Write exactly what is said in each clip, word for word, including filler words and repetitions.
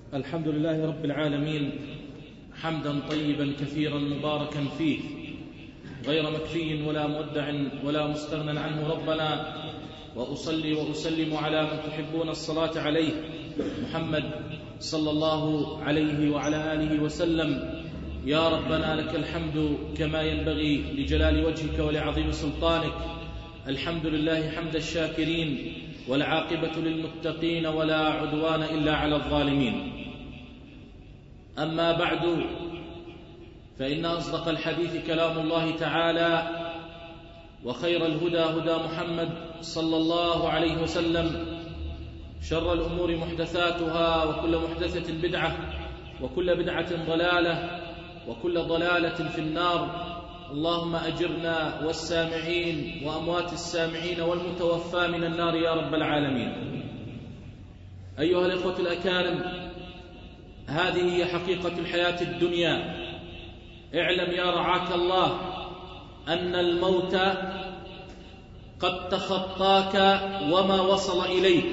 الحمد لله رب العالمين، حمدا طيبا كثيرا مباركا فيه، غير مكفي ولا مودع ولا مستغنى عنه ربنا. وأصلي وأسلم على من تحبون الصلاة عليه، محمد صلى الله عليه وعلى آله وسلم. يا ربنا لك الحمد كما ينبغي لجلال وجهك ولعظيم سلطانك. الحمد لله حمد الشاكرين، والعاقبة للمتقين، ولا عدوان إلا على الظالمين. أما بعد، فإن أصدق الحديث كلام الله تعالى، وخير الهدى هدى محمد صلى الله عليه وسلم. شر الأمور محدثاتها، وكل محدثة بدعة، وكل بدعة ضلالة، وكل ضلالة في النار. اللهم أجرنا والسامعين وأموات السامعين والمتوفى من النار يا رب العالمين. أيها الإخوة الأكارم، هذه هي حقيقة الحياة الدنيا. اعلم يا رعاك الله أن الموت قد تخطاك وما وصل إليك.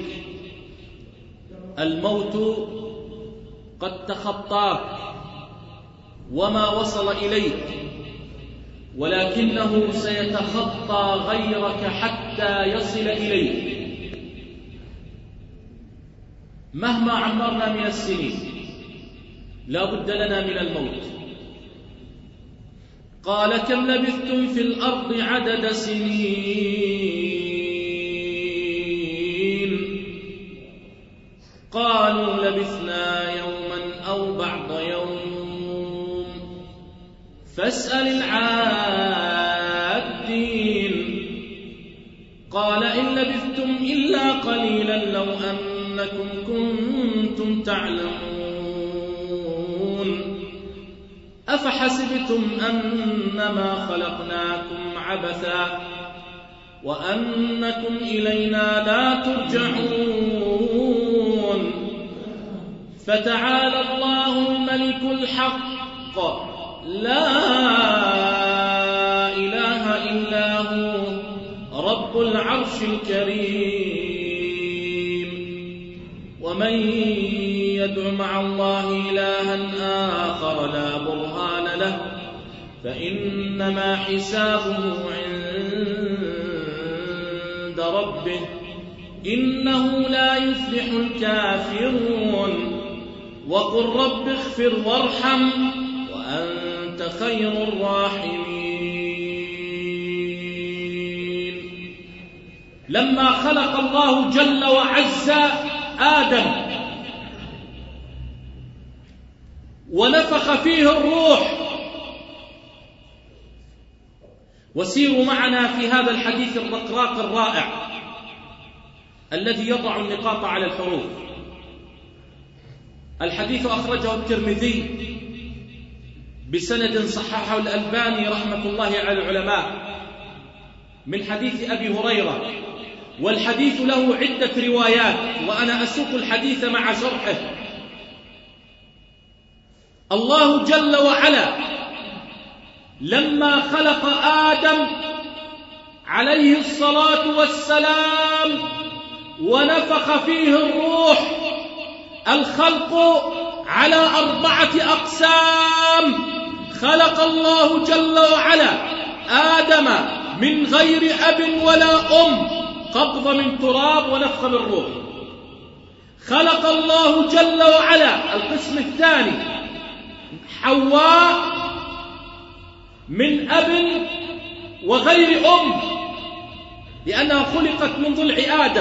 الموت قد تخطاك وما وصل إليك، ولكنه سيتخطى غيرك حتى يصل إليك. مهما عمرنا من السنين لا بد لنا من الموت. قال كم لبثتم في الأرض عدد سنين؟ قالوا لبثنا يوما أو بعض يوم فاسأل العادين. قال إن لبثتم إلا قليلا لو أنكم كنتم تعلمون. أفحسبتم أنما خلقناكم عبثا وأنكم إلينا لا ترجعون. فتعالى الله الملك الحق، لا إله إلا هو رب العرش الكريم. ومن يدع مع الله إلها آخر لا برهان له فإنما حسابه عند ربه، إنه لا يفلح الكافرون. وقل رب اغفر وارحم وأنت خير الراحمين. لما خلق الله جل وعز آدم ونفخ فيه الروح، وسيروا معنا في هذا الحديث الرقراق الرائع الذي يضع النقاط على الحروف. الحديث أخرجه الترمذي بسند صححه الألباني رحمة الله على العلماء من حديث أبي هريرة، والحديث له عدة روايات وأنا أسوق الحديث مع شرحه. الله جل وعلا لما خلق آدم عليه الصلاة والسلام ونفخ فيه الروح، الخلق على أربعة أقسام. خلق الله جل وعلا آدم من غير أب ولا أم، قبض من تراب ونفخ من روح. خلق الله جل وعلا القسم الثاني حواء من أب وغير أم، لأنها خلقت من ضلع آدم.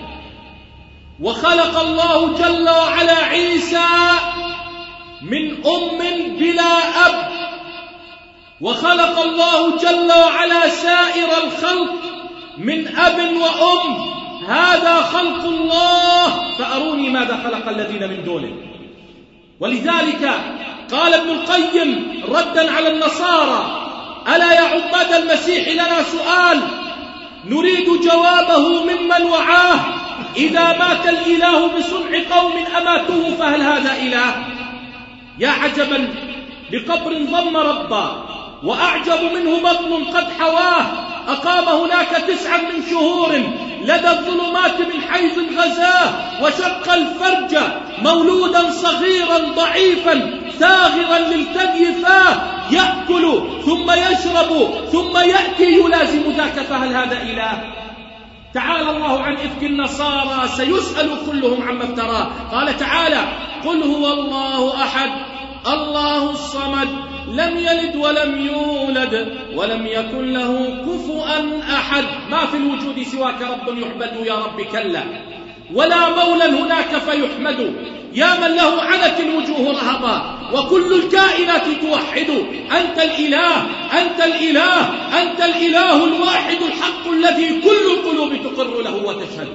وخلق الله جل وعلا عيسى من أم بلا أب. وخلق الله جل وعلا سائر الخلق من أب وأم. هذا خلق الله، فأروني ماذا خلق الذين من دونه. ولذلك قال ابن القيم ردا على النصارى: ألا يا عباد المسيح لنا سؤال نريد جوابه ممن وعاه. إذا مات الإله بصنع قوم أماتوه فهل هذا إله؟ يا عجبا لقبر ضم ربا، وأعجب منه بطن قد حواه. أقام هناك تسعا من شهور لدى الظلمات من حيث غزاه، وشق الفرج مولودا صغيرا ضعيفا ثاغرا للثدي فاه، يأكل ثم يشرب ثم يأتي يلازم ذاك، فهل هذا إله؟ تعالى الله عن إفك النصارى، سيسأل كلهم عما افتراه. قال تعالى: قل هو الله أحد الله الصمد لم يلد ولم يولد ولم يكن له كفؤا أحد. ما في الوجود سواك رب يعبد يا رب كلا، ولا مولى هناك فيحمد، يا من له عنت الوجوه رهبا وكل الكائنات توحد. أنت الإله أنت الإله أنت الإله الواحد الحق الذي كل القلوب تقر له وتشهد.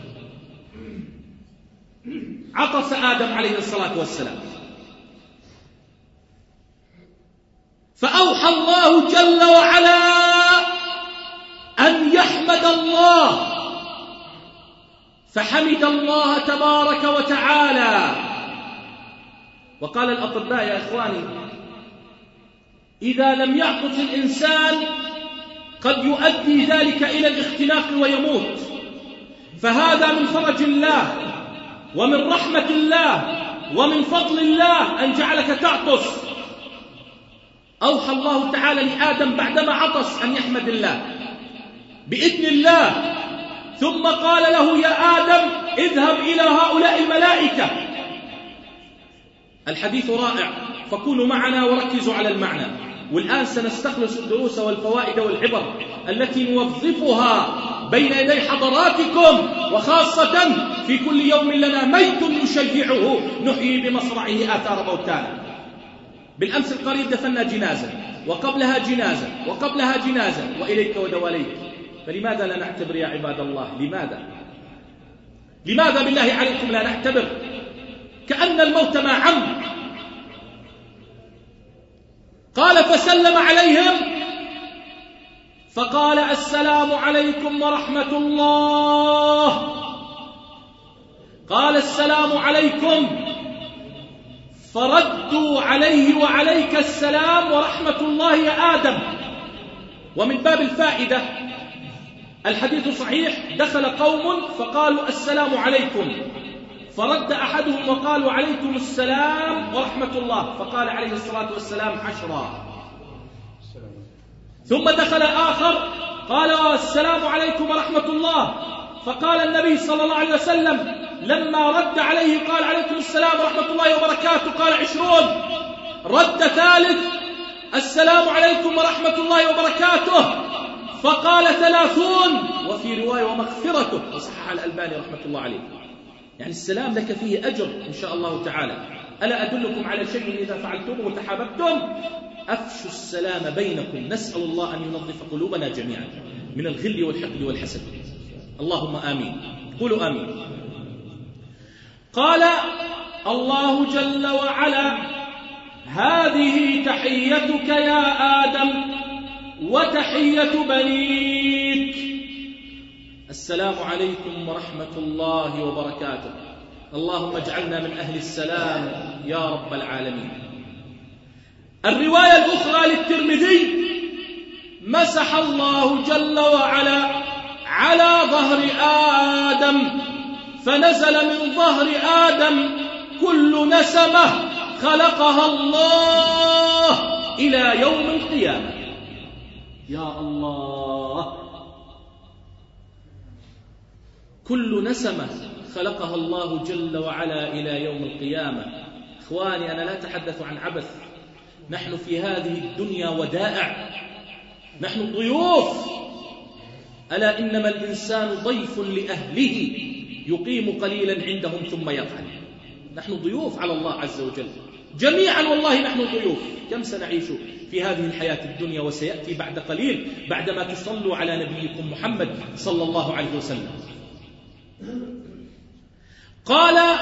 عطس آدم عليه الصلاة والسلام، فأوحى الله جل وعلا أن يحمد الله، فحمد الله تبارك وتعالى. وقال الأطباء يا إخواني: إذا لم يعطس الإنسان قد يؤدي ذلك إلى الاختناق ويموت، فهذا من فرج الله ومن رحمة الله ومن فضل الله أن جعلك تعطس. أوحى الله تعالى لآدم بعدما عطس أن يحمد الله بإذن الله، ثم قال له: يا آدم اذهب إلى هؤلاء الملائكة. الحديث رائع، فكونوا معنا وركزوا على المعنى. والآن سنستخلص الدروس والفوائد والعبر التي نوظفها بين يدي حضراتكم، وخاصة في كل يوم لنا ميت نشيعه نحيي بمصرعه آثار موتانا. بالأمس القريب دفنا جنازة، وقبلها جنازة، وقبلها جنازة، وإليك ودواليك. فلماذا لا نعتبر يا عباد الله؟ لماذا؟ لماذا بالله عليكم لا نعتبر؟ كأن الموت ما عم. قال: فسلم عليهم فقال: السلام عليكم ورحمة الله. قال: السلام عليكم، فردوا عليه: وعليك السلام ورحمة الله يا آدم. ومن باب الفائدة، الحديث صحيح، دخل قوم فقالوا: السلام عليكم، فرد أحدهم وقالوا: عليكم السلام ورحمة الله، فقال عليه الصلاة والسلام: عشرا. ثم دخل آخر قال: السلام عليكم ورحمة الله، فقال النبي صلى الله عليه وسلم لما رد عليه قال: عليكم السلام ورحمة الله وبركاته، قال: عشرون. رد ثالث: السلام عليكم ورحمة الله وبركاته، فقال: ثلاثون. وفي رواية: ومغفرته، وصحح الألباني رحمة الله عليه. يعني السلام لك فيه أجر إن شاء الله تعالى. ألا أدلكم على شيء إذا فعلتم وتحاببتم؟ أفشوا السلام بينكم. نسأل الله أن ينظف قلوبنا جميعا من الغل والحقد والحسد. اللهم آمين. قولوا آمين. قال الله جل وعلا: هذه تحيتك يا آدم وتحية بنيك، السلام عليكم ورحمة الله وبركاته. اللهم اجعلنا من أهل السلام يا رب العالمين. الرواية الأخرى للترمذي: مسح الله جل وعلا على ظهر آدم فنزل من ظهر آدم كل نسمة خلقها الله إلى يوم القيامة. يا الله، كل نسمة خلقها الله جل وعلا إلى يوم القيامة. إخواني، أنا لا أتحدث عن عبث، نحن في هذه الدنيا ودائع، نحن ضيوف. ألا إنما الإنسان ضيف لأهله يقيم قليلا عندهم ثم يطعن. نحن ضيوف على الله عز وجل جميعا، والله نحن ضيوف. كم سنعيش في هذه الحياة الدنيا، وسيأتي بعد قليل بعدما تصلوا على نبيكم محمد صلى الله عليه وسلم. قال: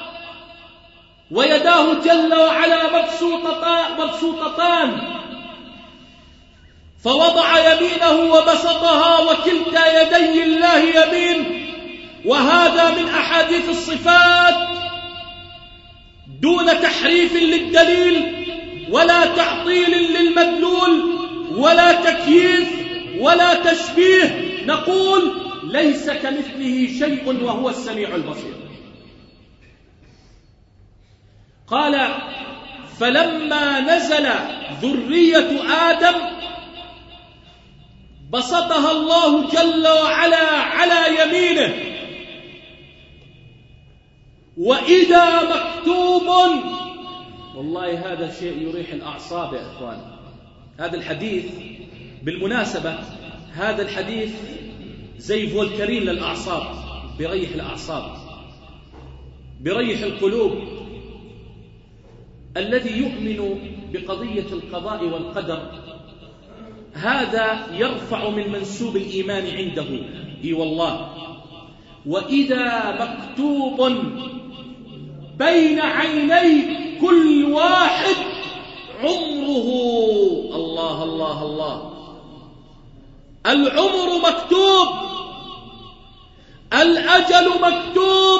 ويداه جل وعلا مبسوطتان، فوضع يمينه وبسطها، وكلتا يدي الله يمين. وهذا من أحاديث الصفات دون تحريف للدليل ولا تعطيل للمدلول ولا تكييف ولا تشبيه، نقول ليس كمثله شيء وهو السميع البصير. قال فلما نزل ذرية آدم بسطها الله جل وعلا على يمينه، وإذا مكتوب، والله هذا شيء يريح الأعصاب يا إخوان. هذا الحديث بالمناسبة، هذا الحديث زي فولكرين للأعصاب، بريح الأعصاب، بريح القلوب. الذي يؤمن بقضية القضاء والقدر هذا يرفع من منسوب الإيمان عنده. إي والله. وإذا مكتوب بين عيني كل واحد عمره، الله الله الله، العمر مكتوب، الأجل مكتوب،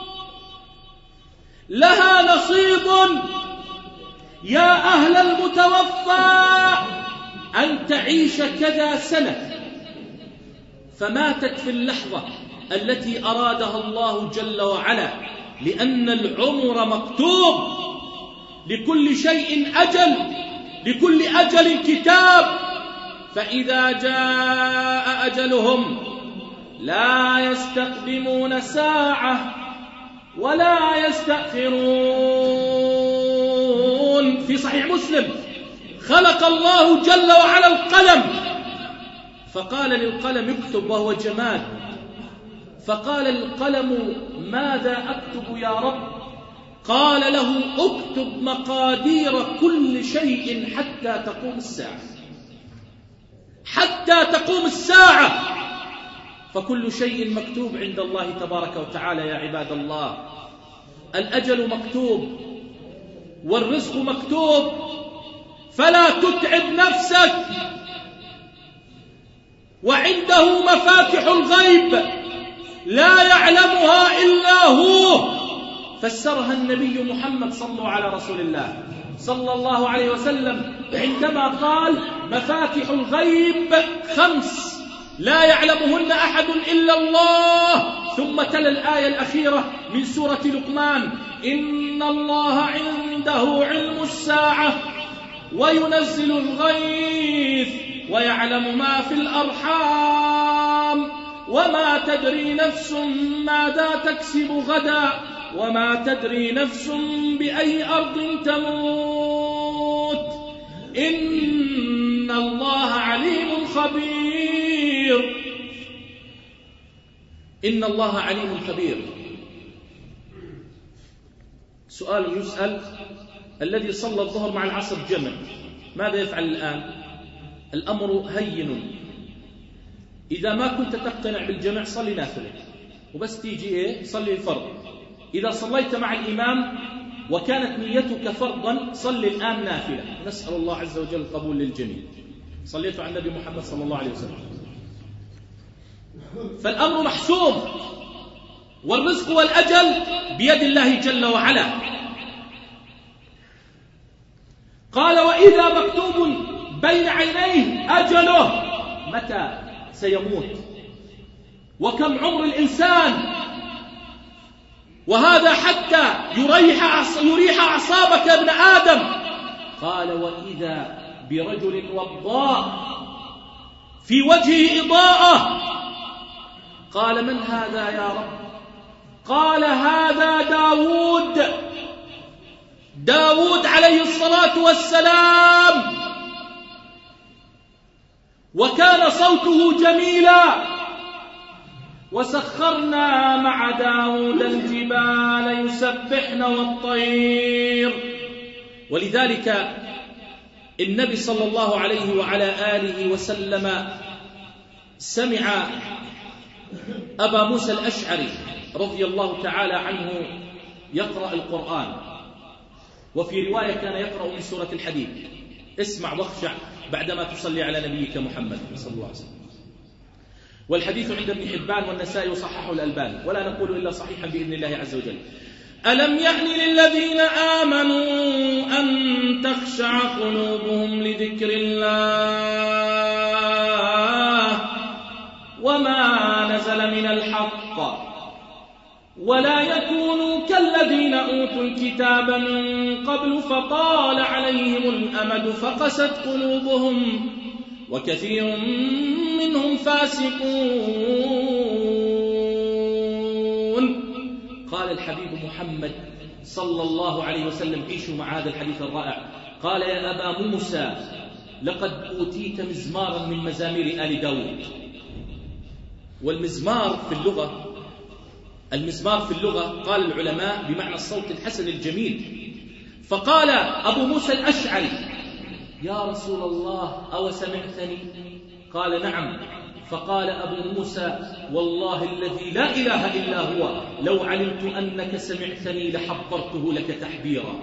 لها نصيب. يا أهل المتوفى أن تعيش كذا سنة، فماتت في اللحظة التي أرادها الله جل وعلا، لأن العمر مكتوب، لكل شيء أجل، لكل أجل كتاب. فإذا جاء أجلهم لا يستقدمون ساعة ولا يستأخرون. في صحيح مسلم خلق الله جل وعلا القلم، فقال للقلم اكتب وهو جماد، فقال القلم ماذا أكتب يا رب؟ قال له اكتب مقادير كل شيء حتى تقوم الساعة، حتى تقوم الساعة. فكل شيء مكتوب عند الله تبارك وتعالى يا عباد الله. الأجل مكتوب والرزق مكتوب، فلا تتعب نفسك. وعنده مفاتح الغيب لا يعلمها إلا هو، فسرها النبي محمد صلى على رسول الله صلى الله عليه وسلم عندما قال مفاتح الغيب خمس لا يعلمهن أحد إلا الله. ثم تلا الآية الأخيرة من سورة لقمان: إن الله عنده علم الساعة وينزل الغيث ويعلم ما في الأرحام وما تدري نفس ماذا تكسب غدا وما تدري نفس بأي أرض تموت إن الله عليم خبير. إن الله عليم خبير. سؤال يسأل: الذي صلى الظهر مع العصر جمع ماذا يفعل الآن؟ الأمر هين. إذا ما كنت تقتنع بالجمع صلي نافلة وبس، تيجي إيه؟ صلي الفرض. إذا صليت مع الإمام وكانت نيتك فرضا صلي الآن نافلة. نسأل الله عز وجل القبول للجميع. صليت على النبي محمد صلى الله عليه وسلم. فالأمر محسوم، والرزق والأجل بيد الله جل وعلا. قال: وإذا مكتوب بين عينيه أجله، متى سيموت وكم عمر الإنسان، وهذا حتى يريح يريح أعصابك يا ابن آدم. قال: وإذا برجل وضاء في وجهه إضاءة. قال: من هذا يا رب؟ قال: هذا داود داود عليه الصلاة والسلام، وكان صوته جميلا. وسخرنا مع داود الجبال يسبحن والطير. ولذلك النبي صلى الله عليه وعلى آله وسلم سمع أبا موسى الأشعري رضي الله تعالى عنه يقرأ القرآن، وفي رواية كان يقرأ من سورة الحديد. اسمع واخشع بعدما تصلي على نبيك محمد صلى الله عليه وسلم. والحديث عند ابن حبان والنسائي وصححه الألباني، ولا نقول إلا صحيحا بإذن الله عز وجل. ألم يأن للذين آمنوا أن تخشع قلوبهم لذكر الله ولا يكونوا كالذين أوتوا الكتاب من قبل فطال عليهم الأمد فقست قلوبهم وكثير منهم فاسقون. قال الحبيب محمد صلى الله عليه وسلم، عيشوا مع هذا الحديث الرائع، قال: يا أبا موسى لقد أوتيت مزمارا من مزامير آل داود. والمزمار في اللغة المزمار في اللغة قال العلماء بمعنى الصوت الحسن الجميل. فقال أبو موسى الأشعري: يا رسول الله أو سمعتني؟ قال: نعم. فقال أبو موسى: والله الذي لا إله إلا هو لو علمت أنك سمعتني لحبرته لك تحبيرا.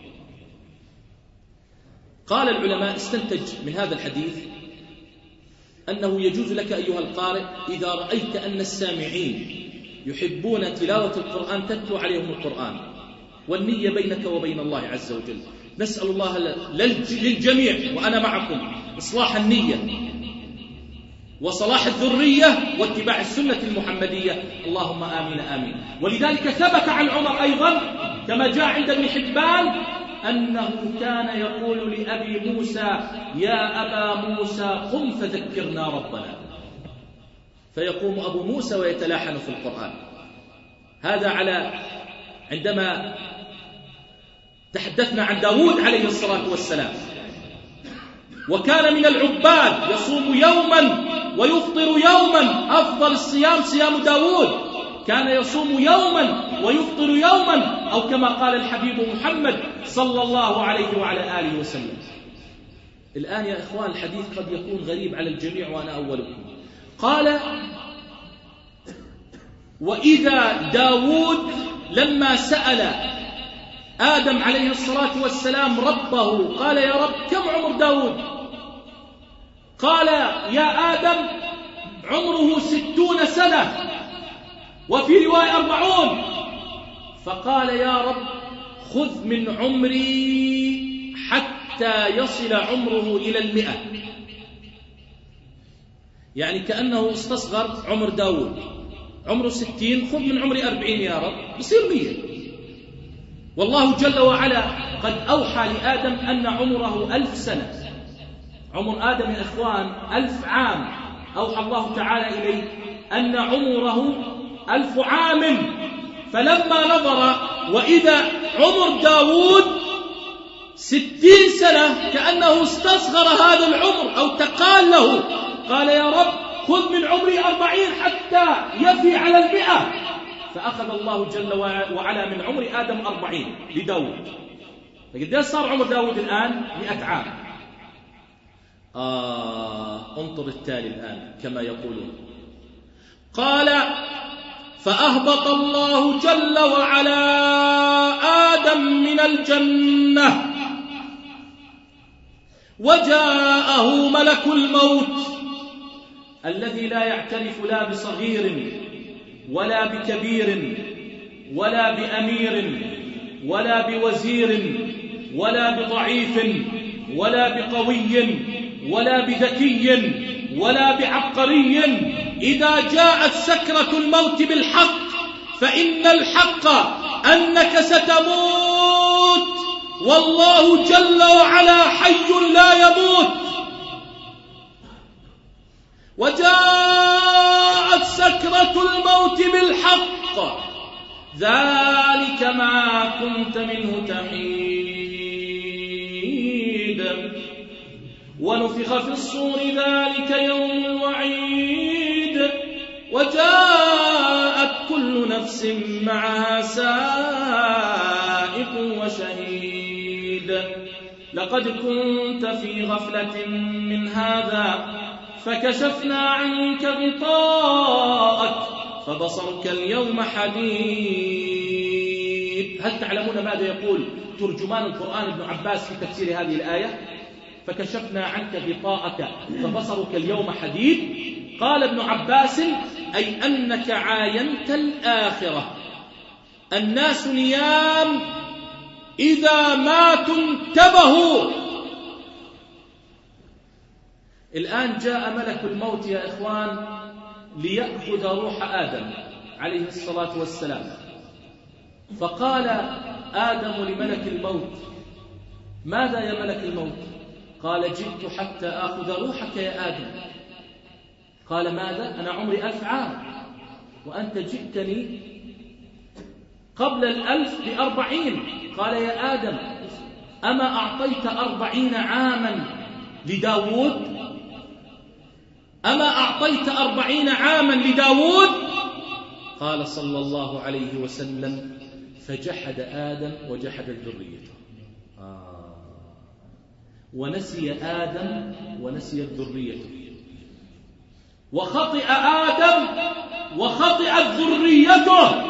قال العلماء استنتج من هذا الحديث أنه يجوز لك أيها القارئ إذا رأيت أن السامعين يحبون تلاوة القرآن تتلو عليهم القرآن، والنية بينك وبين الله عز وجل. نسأل الله للجميع وأنا معكم إصلاح النية وصلاح الذرية واتباع السنة المحمدية، اللهم آمين آمين. ولذلك ثبت عن عمر أيضا كما جاء عند ابن حبان أنه كان يقول لأبي موسى: يا أبا موسى قم فذكرنا ربنا، فيقوم أبو موسى ويتلاحن في القرآن. هذا على عندما تحدثنا عن داود عليه الصلاة والسلام، وكان من العباد يصوم يوما ويفطر يوما، أفضل الصيام صيام داود، كان يصوم يوما ويفطر يوما، أو كما قال الحبيب محمد صلى الله عليه وعلى آله وسلم. الآن يا إخوان الحديث قد يكون غريب على الجميع وأنا أولكم. قال: وإذا داود لما سأل آدم عليه الصلاة والسلام ربه قال: يا رب كم عمر داود؟ قال: يا آدم عمره ستون سنة، وفي رواية أربعون. فقال: يا رب خذ من عمري حتى يصل عمره إلى المئة، يعني كأنه استصغر عمر داود، عمره ستين، خذ من عمري أربعين يا رب يصير مية. والله جل وعلا قد أوحى لآدم أن عمره ألف سنة. عمر آدم يا إخوان ألف عام، أوحى الله تعالى إليه أن عمره ألف عام. فلما نظر وإذا عمر داود ستين سنة كأنه استصغر هذا العمر أو تقال له، قال: يا رب خذ من عمري أربعين حتى يفي على المئة. فأخذ الله جل وعلا من عمر آدم أربعين لداود. فقد صار عمر داود الآن مئة عام. آه انظر التالي الآن كما يقولون. قال: فأهبط الله جل وعلا آدم من الجنة، وجاءه ملك الموت الذي لا يعترف لا بصغير ولا بكبير ولا بأمير ولا بوزير ولا بضعيف ولا بقوي ولا بذكي ولا بعبقري. إذا جاءت سكرة الموت بالحق فإن الحق أنك ستموت، والله جل وعلا حي لا يموت. وجاءت سكرة الموت بالحق، ذلك ما كنت منه تحيد. ونفخ في الصور، ذلك يوم الوعيد. وجاءت كل نفس معها سائق وشهيد. لقد كنت في غفلة من هذا فكشفنا عنك غطاءك فبصرك اليوم حديد. هل تعلمون ماذا يقول ترجمان القرآن ابن عباس في تفسير هذه الآية؟ فكشفنا عنك غطاءك فبصرك اليوم حديد. قال ابن عباس: أي أنك عاينت الآخرة. الناس نيام، إذا ماتوا انتبهوا. الآن جاء ملك الموت يا إخوان ليأخذ روح آدم عليه الصلاة والسلام. فقال آدم لملك الموت: ماذا يا ملك الموت؟ قال: جئت حتى آخذ روحك يا آدم. قال: ماذا؟ أنا عمري ألف عام وأنت جئتني قبل الألف بأربعين. قال: يا آدم، أما أعطيت أربعين عاما لداود؟ أما أعطيت أربعين عاما لداود؟ قال صلى الله عليه وسلم: فجحد آدم وجحدت ذريته. آه. ونسي آدم ونسيت ذريته، وخطئ آدم وخطئت ذريته.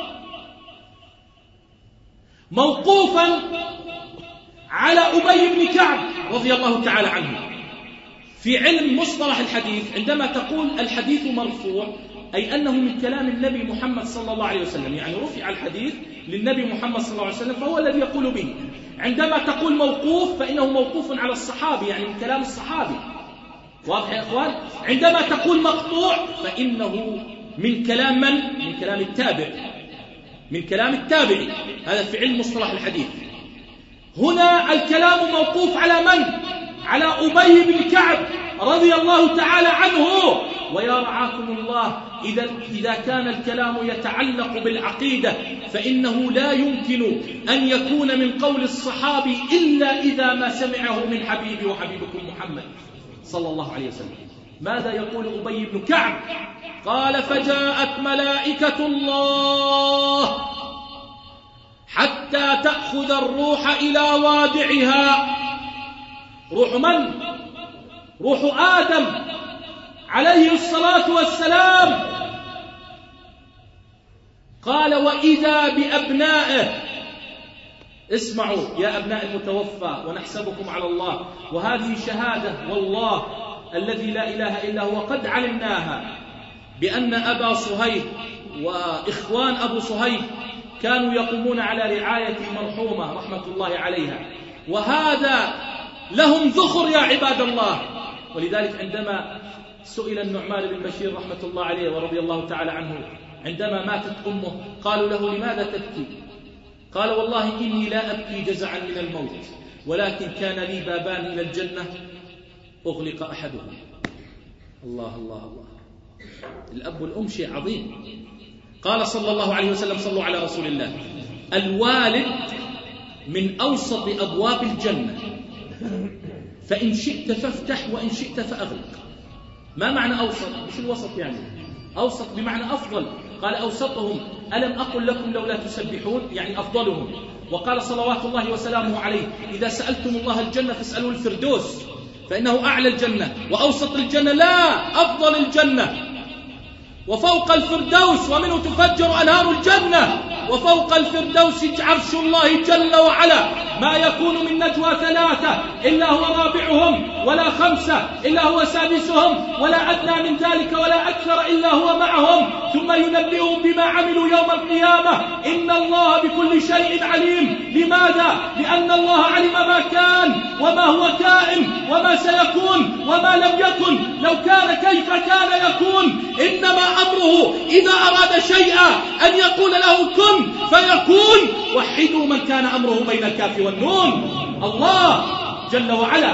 موقوفا على أبي بن كعب رضي الله تعالى عنه. في علم مصطلح الحديث عندما تقول الحديث مرفوع أي أنه من كلام النبي محمد صلى الله عليه وسلم، يعني رفع الحديث للنبي محمد صلى الله عليه وسلم فهو الذي يقول به. عندما تقول موقوف فإنه موقوف على الصحابي، يعني من كلام الصحابي. واضح يا أخوان؟ عندما تقول مقطوع فإنه من كلام من؟ من كلام التابع، من كلام التابعي. هذا في علم مصطلح الحديث. هنا الكلام موقوف على من؟ على أبي بن كعب رضي الله تعالى عنه. ويا رعاكم الله، إذا, إذا كان الكلام يتعلق بالعقيدة فإنه لا يمكن أن يكون من قول الصحابي إلا إذا ما سمعه من حبيبي وحبيبكم محمد صلى الله عليه وسلم. ماذا يقول أبي بن كعب؟ قال: فجاءت ملائكة الله حتى تأخذ الروح إلى وادعها. روح من؟ روح آدم عليه الصلاة والسلام. قال: وإذا بأبنائه. اسمعوا يا أبناء المتوفى ونحسبكم على الله، وهذه شهادة والله الذي لا إله إلا هو قد علمناها بأن أبا صهيب وإخوان أبو صهيب كانوا يقومون على رعاية المرحومة رحمة الله عليها، وهذا لهم ذخر يا عباد الله. ولذلك عندما سئل النعمان بن بشير رحمة الله عليه ورضي الله تعالى عنه عندما ماتت أمه قالوا له: لماذا تبكي؟ قال: والله إني لا أبكي جزعا من الموت، ولكن كان لي بابان إلى الجنة أغلق أحدهما. الله الله الله. الأب والأم شيء عظيم. قال صلى الله عليه وسلم: صلوا على رسول الله: الوالد من أوسط أبواب الجنة، فإن شئت فافتح وإن شئت فأغلق. ما معنى أوسط؟ مش الوسط يعني، أوسط بمعنى أفضل. قال: أوسطهم ألم أقل لكم لولا تسبحون، يعني أفضلهم. وقال صلوات الله وسلامه عليه: إذا سألتم الله الجنة فاسألوا الفردوس فإنه أعلى الجنة، وأوسط الجنة لا، أفضل الجنة، وفوق الفردوس ومنه تفجر أنهار الجنة، وفوق الفردوس عرش الله جل وعلا. ما يكون من نجوى ثلاثة إلا هو رابعهم، ولا خمسة إلا هو سادسهم، ولا أدنى من ذلك ولا أكثر إلا هو معهم، ثم ينبئهم بما عملوا يوم القيامة. إن الله بكل شيء عليم. لماذا؟ لأن الله علم ما كان وما هو كائن وما سيكون وما لم يكن. لو كان كيف كان يكون. إنما أمره إذا أراد شيئا أن يقول له كن فيكون. وحدوا من كان أمره بين الكاف والنون. الله جل وعلا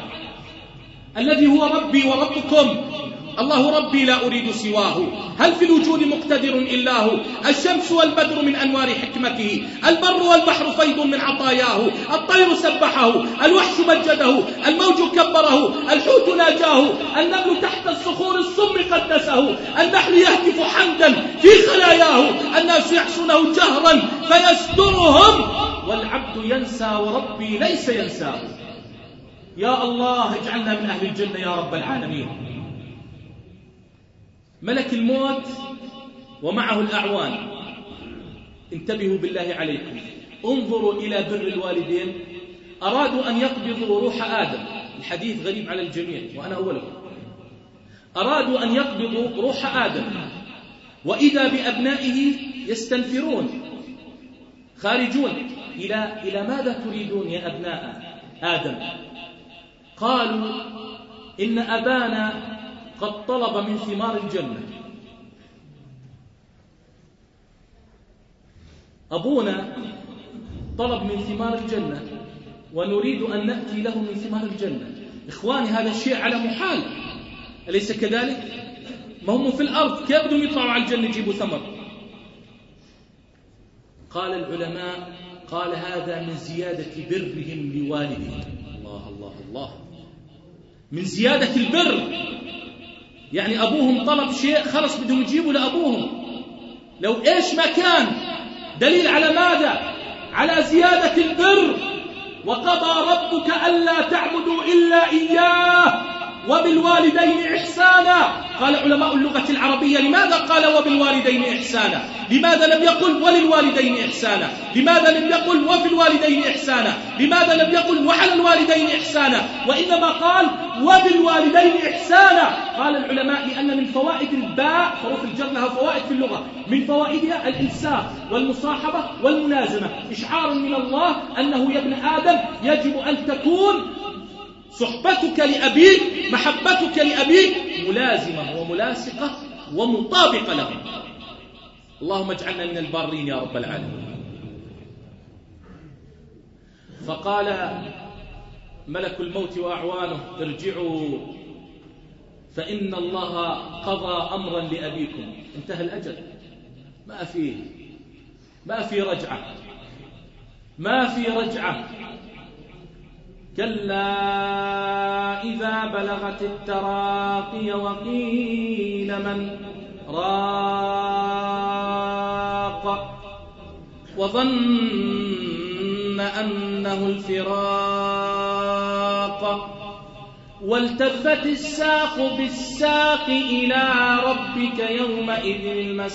الذي هو ربي وربكم. الله ربي لا أريد سواه. هل في الوجود مقتدر إلا هو؟ الشمس والبدر من أنوار حكمته، البر والبحر فيض من عطاياه، الطير سبحه، الوحش مجده، الموج كبره، الحوت ناجاه، النمل تحت الصخور الصم قدسه، النحل يهتف حمدا في خلاياه، الناس يحسونه جهرا فيسترهم، والعبد ينسى وربي ليس ينساه. يا الله اجعلنا من أهل الجنة يا رب العالمين. ملك الموت ومعه الأعوان. انتبهوا بالله عليكم، انظروا إلى بر الوالدين. أرادوا أن يقبضوا روح آدم، الحديث غريب على الجميع وأنا أولكم. أرادوا أن يقبضوا روح آدم، وإذا بأبنائه يستنفرون خارجون. إلى إلى ماذا تريدون يا أبناء آدم؟ قالوا: إن أبانا قد طلب من ثمار الجنة. أبونا طلب من ثمار الجنة ونريد أن نأتي له من ثمار الجنة. إخواني هذا الشيء على محال، أليس كذلك؟ ما هم في الأرض، كيف بدهم يطلعوا على الجنة يجيبوا ثمر؟ قال العلماء قال هذا من زيادة برهم لوالدهم. الله الله الله، من زيادة البر، يعني أبوهم طلب شيء خلص بدهم يجيبوا لأبوهم. لو إيش ما كان دليل على ماذا؟ على زيادة البر. وقضى ربك ألا تعبدوا إلا إياه وبالوالدين إحسانا. قال علماء اللغة العربية لماذا قال وبالوالدين إحسانا؟ لماذا لم يقل وللوالدين إحسانا؟ لماذا لم يقل وفي الوالدين إحسانا؟ لماذا لم يقل وعلى الوالدين إحسانا؟ وإنما قال وبالوالدين إحسانا. قال العلماء لأن من فوائد الباء، حروف الجر لها فوائد في اللغة، من فوائدها الإلساق والمصاحبة والملازمة، إشعار من الله أنه يا ابن آدم يجب أن تكون صحبتك لأبيك، محبتك لأبيك ملازمة وملاصقة ومطابقة له. اللهم اجعلنا من البارين يا رب العالمين. فقال ملك الموت وأعوانه ارجعوا فإن الله قضى أمرا لأبيكم. انتهى الأجل، ما فيه ما في رجعة، ما في رجعة. كلا إذا بلغت التراقي وقيل من راق وظن أنه الفراق والتفت الساق بالساق إلى ربك يومئذ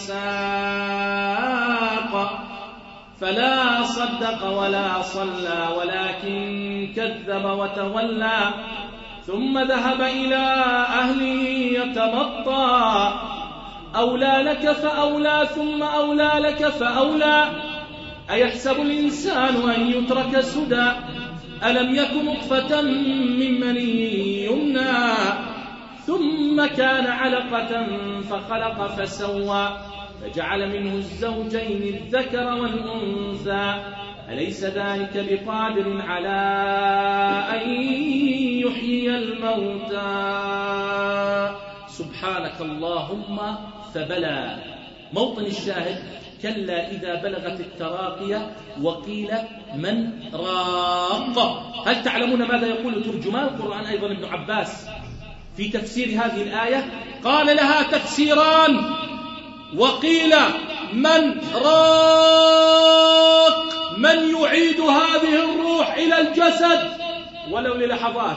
المساق فلا صدق ولا صلى ولكن كذب وتولى ثم ذهب إلى أهله يتمطى أولى لك فأولى ثم أولى لك فأولى أيحسب الإنسان أن يترك سدى ألم يكن نطفة من مني يمنى ثم كان علقة فخلق فسوى فجعل منه الزوجين الذكر والأنثى أليس ذلك بقادر على أن يحيي الموتى سبحانك اللهم فبلى. موطن الشاهد كلا إذا بلغت التراقية وقيل من راق. هل تعلمون ماذا يقول ترجمان القرآن أيضا ابن عباس في تفسير هذه الآية؟ قال لها تفسيران، وقيل من راق من يعيد هذه الروح إلى الجسد ولو للحظات،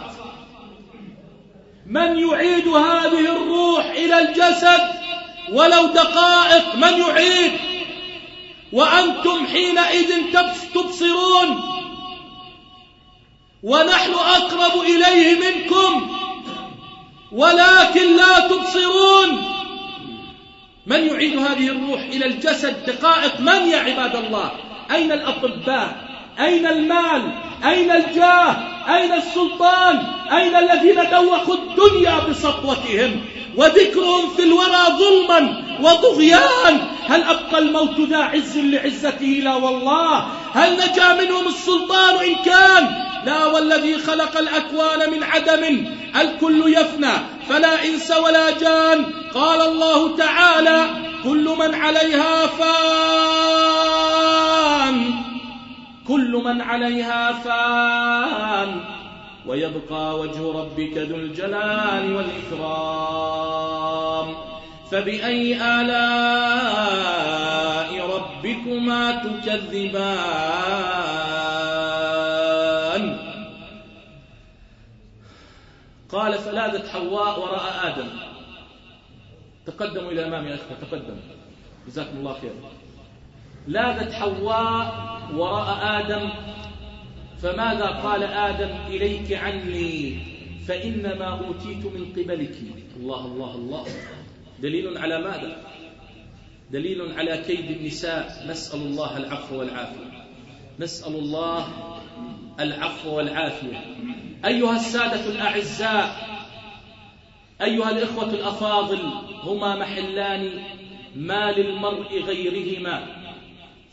من يعيد هذه الروح إلى الجسد ولو دقائق، من يعيد وأنتم حينئذ تبصرون ونحن أقرب إليه منكم ولكن لا تبصرون. من يعيد هذه الروح إلى الجسد دقائق؟ من يا عباد الله؟ أين الأطباء؟ أين المال؟ أين الجاه؟ أين السلطان؟ أين الذين دوخوا الدنيا بسطوتهم وذكرهم في الورى ظلما وطغيان؟ هل أبقى الموت ذا عز لعزته؟ لا والله. هل نجا منهم السلطان إن كان؟ لا والذي خلق الأكوان من عدم الكل يفنى فلا إنس ولا جان. قال الله تعالى كل من عليها فان كل من عليها فان ويبقى وجه ربك ذو الجلال والإكرام فبأي آلاء ربكما تكذبان. قال فلاذت حواء وراء آدم. تقدموا إلى أمامي يا أخوة، تقدموا جزاكم الله خير. لاذت حواء وراء آدم فماذا قال آدم؟ إليك عني فإنما أوتيت من قبلك. الله الله الله. دليل على ماذا؟ دليل على كيد النساء. نسأل الله العفو والعافية، نسأل الله العفو والعافية. أيها السادة الأعزاء، أيها الإخوة الأفاضل، هما محلان ما للمرء غيرهما،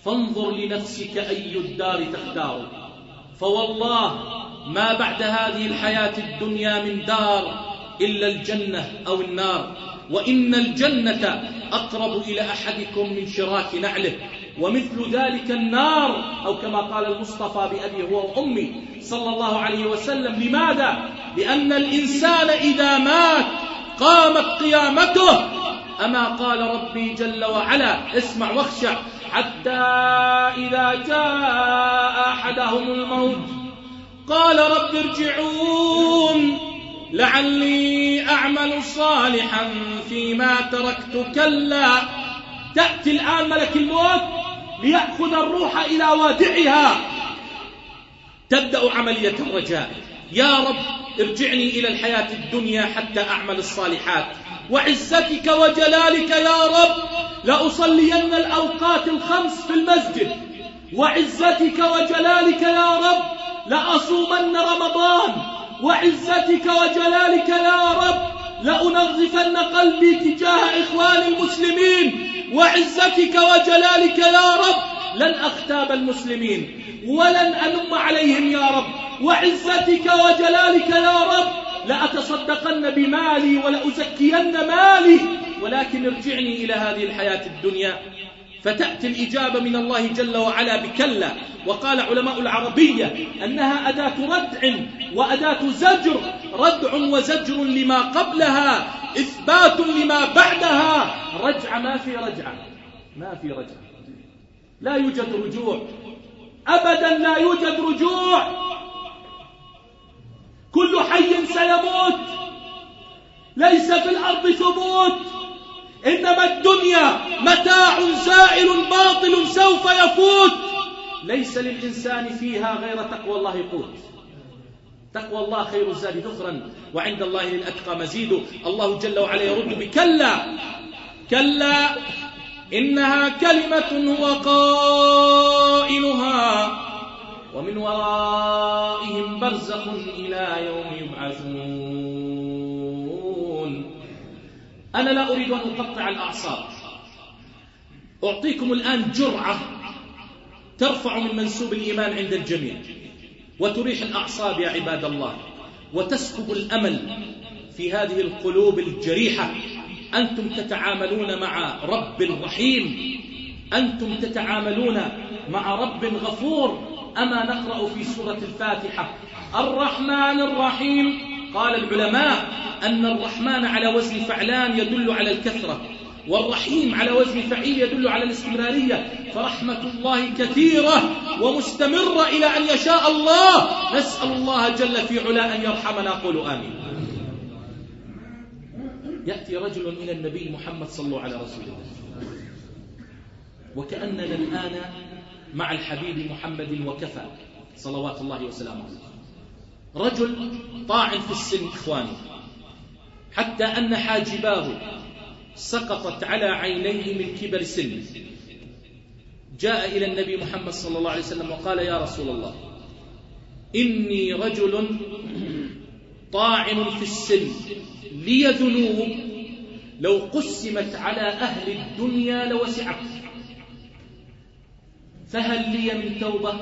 فانظر لنفسك أي الدار تختار، فوالله ما بعد هذه الحياة الدنيا من دار إلا الجنة أو النار، وإن الجنة أقرب إلى أحدكم من شراك نعله، ومثل ذلك النار، أو كما قال المصطفى بأبي هو وأمي صلى الله عليه وسلم. لماذا؟ لأن الإنسان إذا مات قامت قيامته. أما قال ربي جل وعلا، اسمع واخشع، حتى إذا جاء أحدهم الموت قال رب ارجعون لعلي أعمل صالحا فيما تركت كلا. تأتي الآن ملك الموت ليأخذ الروح إلى وادعها، تبدأ عملية الرجاء، يا رب ارجعني إلى الحياة الدنيا حتى أعمل الصالحات، وعزتك وجلالك يا رب لأصلين الأوقات الخمس في المسجد، وعزتك وجلالك يا رب لأصومن رمضان، وعزتك وجلالك يا رب لأنظفن قلبي تجاه إخوان المسلمين، وعزتك وجلالك يا رب لن أغتاب المسلمين ولن أنم عليهم يا رب، وعزتك وجلالك يا رب لأتصدقن بمالي ولأزكين مالي، ولكن ارجعني إلى هذه الحياة الدنيا. فتأتي الإجابة من الله جل وعلا بكلا. وقال علماء العربية أنها أداة ردع وأداة زجر، ردع وزجر لما قبلها، إثبات لما بعدها. رجع ما في رجعة، ما في رجعة، لا يوجد رجوع أبدا، لا يوجد رجوع. كل حي سيموت، ليس في الأرض ثبوت، إنما الدنيا متاع زائل باطل سوف يفوت. ليس للإنسان فيها غير تقوى الله قوت، تقوى الله خير الزاد ذخرا، وعند الله للأتقى مزيد. الله جل وعلا يرد بكلا، كلا إنها كلمة هو قائلها ومن ورائهم برزخ إلى يوم يبعثون. أنا لا أريد أن أقطع الأعصاب، أعطيكم الآن جرعة ترفع من منسوب الإيمان عند الجميع، وتريح الأعصاب يا عباد الله، وتسكب الأمل في هذه القلوب الجريحة. أنتم تتعاملون مع رب رحيم، أنتم تتعاملون مع رب غفور. أما نقرأ في سورة الفاتحة الرحمن الرحيم، قال العلماء أن الرحمن على وزن فعلان يدل على الكثرة، والرحيم على وزن فعيل يدل على الاستمرارية، فرحمة الله كثيرة ومستمرة إلى أن يشاء الله. نسأل الله جل في علا أن يرحمنا، قولوا آمين. يأتي رجل إلى النبي محمد صلى الله عليه وسلم، وكأننا الآن مع الحبيب محمد وكفى صلوات الله وسلامه. رجل طاعن في السن إخواني، حتى أن حاجباه سقطت على عينيه من كبر سنه. جاء إلى النبي محمد صلى الله عليه وسلم وقال يا رسول الله، إني رجل طاعن في السن لي ذنوب لو قسمت على أهل الدنيا لوسعت، فهل لي من توبة؟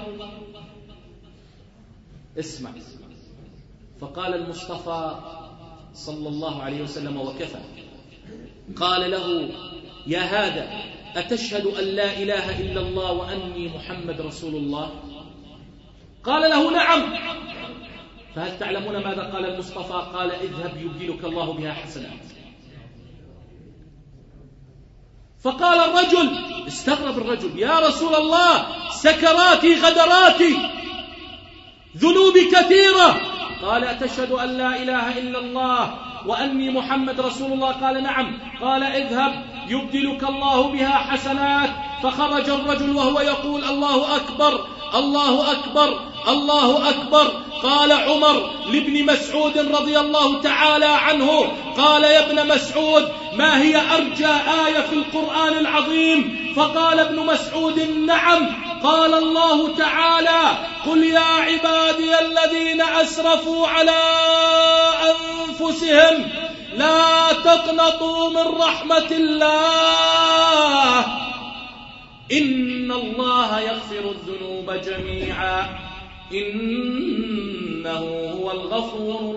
اسمع. فقال المصطفى صلى الله عليه وسلم وكفى، قال له يا هذا أتشهد أن لا إله إلا الله وأني محمد رسول الله؟ قال له نعم. فهل تعلمون ماذا قال المصطفى؟ قال اذهب يبدلك الله بها حسنات. فقال الرجل، استغرب الرجل، يا رسول الله سكراتي غدراتي ذنوبي كثيرة. قال أتشهد أن لا إله إلا الله وأني محمد رسول الله؟ قال نعم. قال اذهب يبدلك الله بها حسنات. فخرج الرجل وهو يقول الله أكبر الله أكبر الله أكبر. قال عمر لابن مسعود رضي الله تعالى عنه، قال يا ابن مسعود ما هي أرجى آية في القرآن العظيم؟ فقال ابن مسعود نعم. قال الله تعالى قل يا عبادي الذين أسرفوا على أنفسهم لا تقنطوا من رحمة الله إن الله يغفر الذنوب جميعا إنه هو الغفور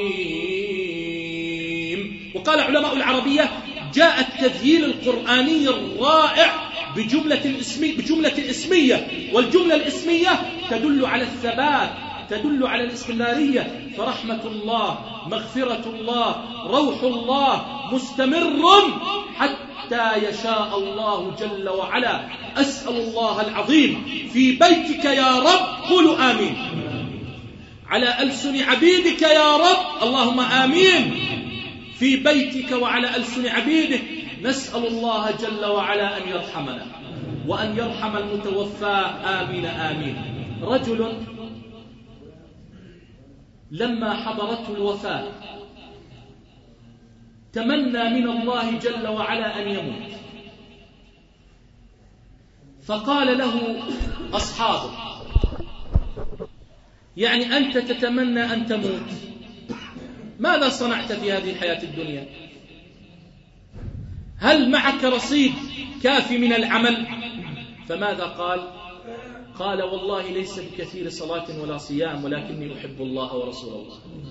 الرحيم. وقال علماء العربية: جاء التذييل القرآني الرائع بجملة الاسمية, بجملة الاسمية والجملة الاسمية تدل على الثبات، تدل على الاستمرارية. فرحمة الله، مغفرة الله، روح الله مستمر حتى يشاء الله جل وعلا. أسأل الله العظيم في بيتك يا رب، قولوا آمين، على ألسن عبيدك يا رب، اللهم آمين، في بيتك وعلى ألسن عبيدك. نسأل الله جل وعلا أن يرحمنا وأن يرحم المتوفى، آمين آمين. رجل لما حضرته الوفاة تمنى من الله جل وعلا أن يموت، فقال له أصحابه: يعني أنت تتمنى أن تموت، ماذا صنعت في هذه الحياة الدنيا؟ هل معك رصيد كافي من العمل؟ فماذا قال؟ قال: والله ليس بكثير صلاة ولا صيام، ولكني أحب الله ورسول الله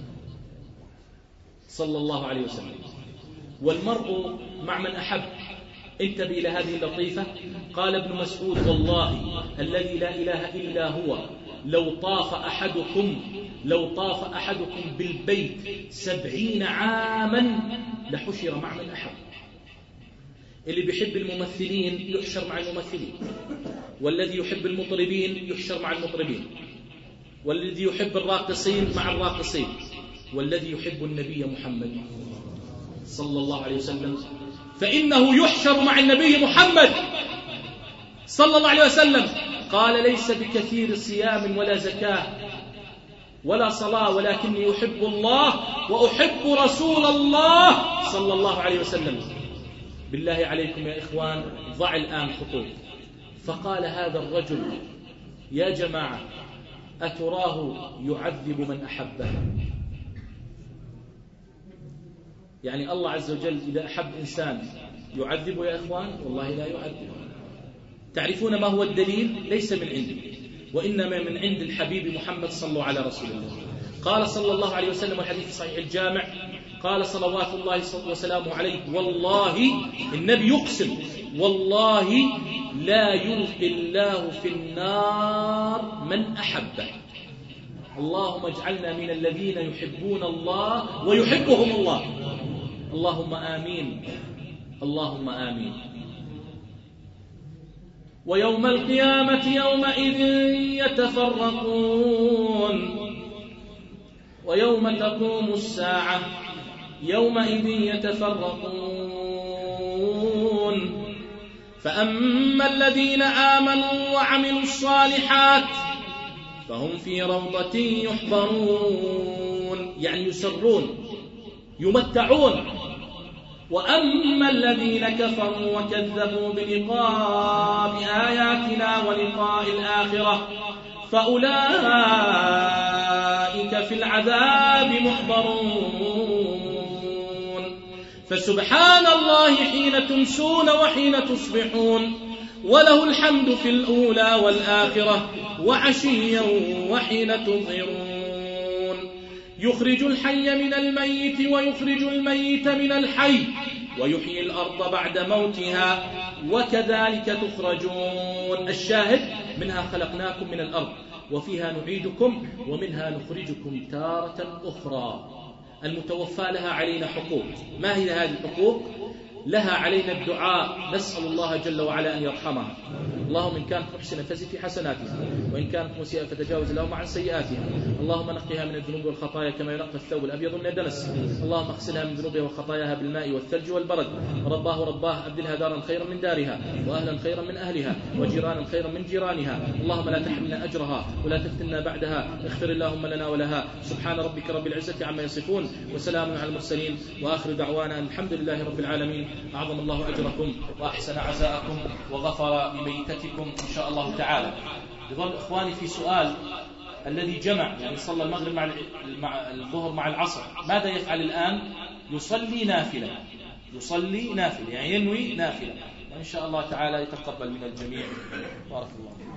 صلى الله عليه وسلم. والمرء مع من أحب. انتبه إلى هذه اللطيفة. قال ابن مسعود: والله الذي لا إله إلا هو لو طاف أحدكم لو طاف أحدكم بالبيت سبعين عاما لحشر مع من أحب. اللي بيحب الممثلين يحشر مع الممثلين، والذي يحب المطربين يحشر مع المطربين، والذي يحب الراقصين مع الراقصين، والذي يحب النبي محمد صلى الله عليه وسلم فإنه يحشر مع النبي محمد صلى الله عليه وسلم. قال: ليس بكثير صيام ولا زكاة ولا صلاة، ولكني أحب الله وأحب رسول الله صلى الله عليه وسلم. بالله عليكم يا إخوان، ضع الآن خطوط. فقال هذا الرجل: يا جماعة، أتراه يعذب من أحبه؟ يعني الله عز وجل إذا أحب إنسان يعذبه يا إخوان؟ والله لا يعذبه. تعرفون ما هو الدليل؟ ليس من عندي، وإنما من عند الحبيب محمد صلى الله على رسول الله. قال صلى الله عليه وسلم والحديث صحيح الجامع، قال صلوات الله وسلامه عليه: والله، النبي يقسم، والله لا يلقي الله في النار من أحبه. اللهم اجعلنا من الذين يحبون الله ويحبهم الله، اللهم آمين، اللهم آمين. ويوم القيامة يومئذ يتفرقون، ويوم تقوم الساعة يومئذ يتفرقون، فأما الذين آمنوا وعملوا الصالحات فهم في روضة يحبرون، يعني يسرون يمتعون. وأما الذين كفروا وكذبوا بلقاء آياتنا ولقاء الآخرة فأولئك في العذاب محضرون. فسبحان الله حين تمسون وحين تصبحون، وله الحمد في الأولى والآخرة وعشيا وحين تظهرون. يخرج الحي من الميت ويخرج الميت من الحي ويحيي الأرض بعد موتها وكذلك تخرجون. الشاهد: منها خلقناكم من الأرض وفيها نعيدكم ومنها نخرجكم تارة أخرى. المتوفى لها علينا حقوق. ما هي هذه الحقوق؟ لها علينا الدعاء، نسأل الله جل وعلا أن يرحمها. اللهم إن كانت محسنة فزد في حسناتها، وإن كانت مسيئة فتجاوز لهم عن سيئاتها. اللهم نقها من الذنوب والخطايا كما ينقى الثوب الأبيض من الدنس. اللهم اغسلها من ذنوبها وخطاياها بالماء والثلج والبرد. رباه رباه أبدلها دارا خيرا من دارها، وأهلا خيرا من أهلها، وجيرانا خيرا من جيرانها. اللهم لا تحرمنا أجرها ولا تفتنا بعدها. اغفر اللهم لنا ولها. سبحان ربك رب العزة عما يصفون، وسلام على المرسلين، وآخر دعوانا الحمد لله رب العالمين. أعظم الله أجركم وأحسن عزاءكم وغفر لميتتكم إن شاء الله تعالى. يظل إخواني في سؤال: الذي جمع، يعني صلى المغرب مع الظهر مع العصر، ماذا يفعل الآن؟ يصلي نافلة، يصلي نافلة يعني ينوي نافلة. وإن شاء الله تعالى يتقبل من الجميع. بارك الله.